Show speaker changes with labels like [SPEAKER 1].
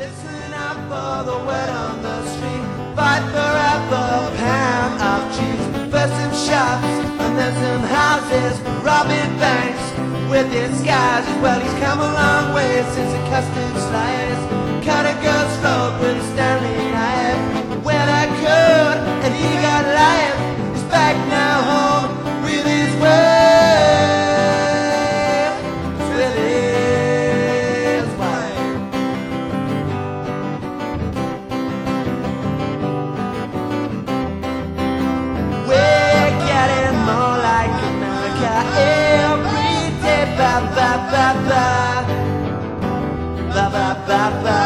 [SPEAKER 1] Listen out for the word on the street. Fight for every pound of cheese. First some shops and then some houses. Robbing banks with disguises. Well, he's come a long way since the custard slice. Cut a girl's throat with a Stanley knife. Well, I could, and he got life. He's back now home with his wife. With his wife. We're getting more like America every day. Ba ba ba ba. Ba ba ba ba.